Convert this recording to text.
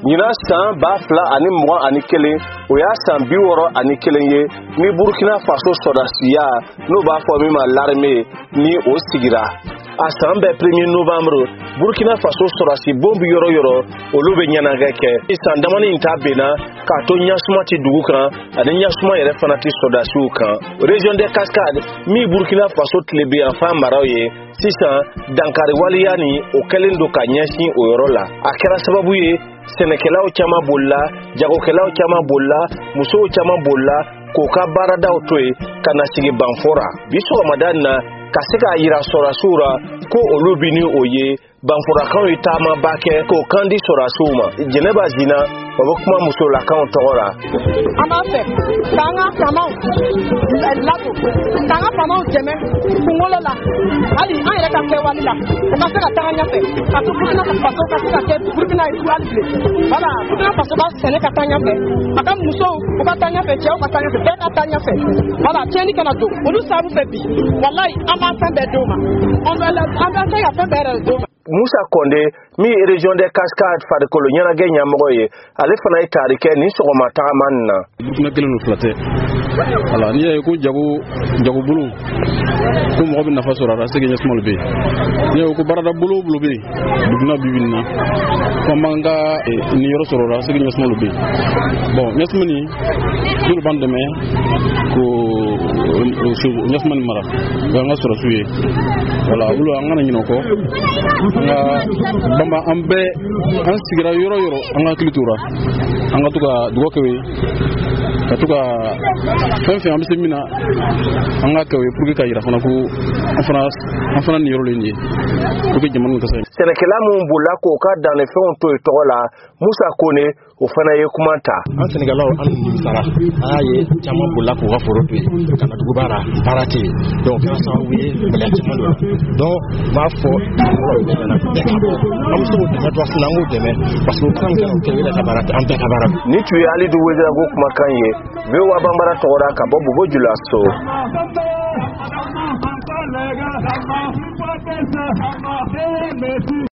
Nina san ba fla ani mwa ani kelen o ya san bi woro ani kelen ye ni Burkina Faso sodasiya no ba fo mi ma l'armée ni o sigira asan be 1er novembre Burkina Faso sodasi bombi yoro olube nyana gake isan damani inta bena ka to nyasuma ti dugu kan ani nyasuma yere fanati sodasiu kan région des Cascades mi Burkina Faso tlebe en fa maraye sisan dankari waliyani o kelen do ka nyasin o yoro la akera sababu ye senekelaw chama bolla jagokelaw chama bolla muso chama bolla ko ka baradaw toy kana sigi banfora biso ramadan na kasika yira sura ko olubini oye banfora kan itama bake ko kandi suma jeneba zina babukuma muso la kan togora amafe tanga kama lato tanga kama jeme kungolo la ali ayere ka ke wali la ka se ka tanga fe ka to Burkina Faso ka se ka ke Burkina ituali wala Burkina Faso ba sene ka tanga fe aka muso ko ka tanga fe ka tanga fe ka tanga fe wala tieni kana do olu sabu fe bi wallahi amafe be doma on va la amafe ya fe be doma Musa Konde mi région des Cascades fa de colonial genya moye ale fana itarike ni sogoma tamanna Burkina kelen flate ala ni ko jago bulu ko mo bin nafa sora sege nyasmol be ni ko barada bulu be Burkina bibinna ko manga ni yoro sora sege nyasmol be bon nyasmani dul bandeme ko nyasmani mara nga sora suye wala bulu ngana nyino ko nga bamba ambe an sigira yoro anga kultura anga tuka dugokewe katuka fenfe amse mina anga kewe pour que kayira fana ko afana ni yoro lenye ko ke jamanu ka sai senekela mun bulla ko ka dans les fonds to tola Musa Kone o fana ye kumanta an senegalaw an ni sara aye chama bulla ko gaforo to kana dugubara parati donc ça oui bela chama donc va fo am so de to sanango de parce que kan ke wela tabarat am ta tabarat ni tu ali du weza go kuma kanye be wa bambara tora ka bobo bojula so